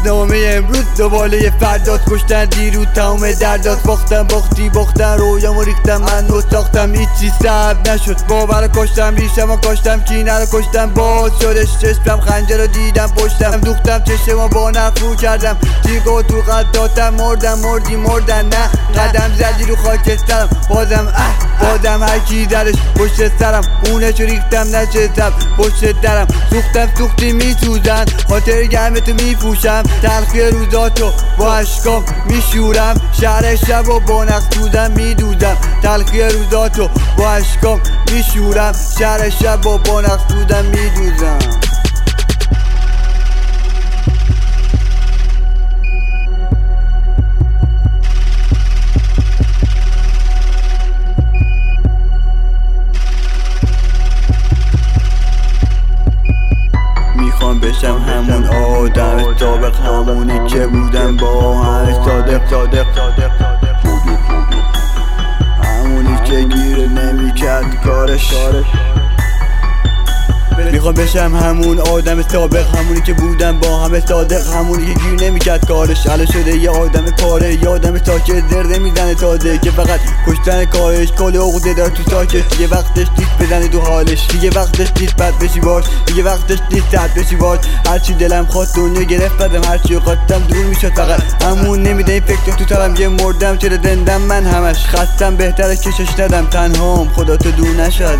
روزنامه امروز دوباره فرداد کشتن دیروز تمام درداد باختم رویامو ریختم من رو ساختم هیچی سبب نشد باور کشتم ریشمو کاشتم کینه رو کشتم باز شدش چشمم خنجر رو دیدم پشتم دوختم چشمو با نفرو کردم تیغو تو قلب دادم مردن نه قدم زدی رو خاکسترم بازم هر کی درش پشت سرم اونشو ریختم نشستم پشت درم سوختی میسوزن خاطر گرمتو میپوشم تلخی روزاتو با اشکام میشورم شهر شب و با نقص سوزن میدوزم تلخی روزاتو با اشکام میشورم شهر شب و با نقص سوزن میدوزم میخوام بشم همون آدم سابق همونی که بودم با همه صادق همونی که گیر نمیکرد کارش میخوام بشم همون آدم سابق همونی که بودم با همه صادق همونی که گیر نمیکرد کارش الان شده یه آدم پاره یه آدم ساکت زرده میزنه تازه که فقط کشتن کارش کل عقده دار تو ساکش دیگه وقتش نیست بزنه تو حالش دیگه وقتش نیست بد بشی باش دیگه وقتش نیست سرد بشی باش هرچی دلم خواست دنیا گرفت بدم هرچی خواستم دور میشد فقط همون نمیده این فکر تو سرم یه مردم چرا زندم من همش خستم بهتره کشش ندم تنهام خداتو دور نشدم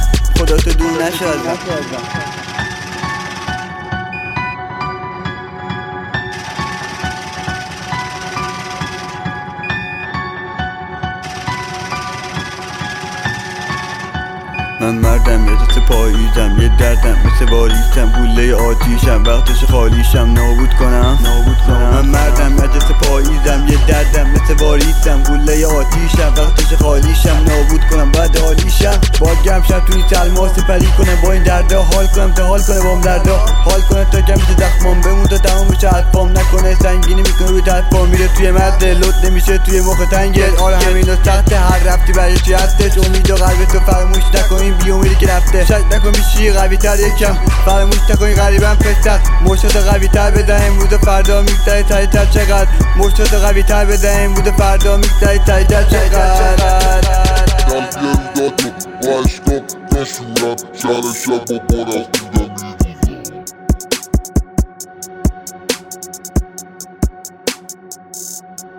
من مردم یه دست پاییزم یه دردم مثل واریسم گوله آتیشم وقتش خالیشم نابود کنم من مردم یه دست پاییزم یه دردم مثل واریسم گوله آتیشم وقتش خالیشم نابود کنم بعد حالیشم با گرم شب توی سرما سپری کنم با این دردا حال کنم تا حال کنه با هم دردا حال کنه تا کم میشه زخمام بمون تا تمام میشه حرفام نکنه سنگینی میکنه روی طرفام میره توی مده لط نمیشه توی مخ تنگت آره همینو سخت هر رفتی برای چی هستش امید و قلبتو فراموش نکنین بی امیدی که رفته شک نکن میشی قوی تر یکم فراموش نکنی غریبم پسر مشتات قوی تر بده امروز و فردا میگذره تری تر چقدر مشتات قوی تر بده امروز و فردا میگذره تری تر چقدر با اشکام نشورم شهر شب و با نقص میدوزم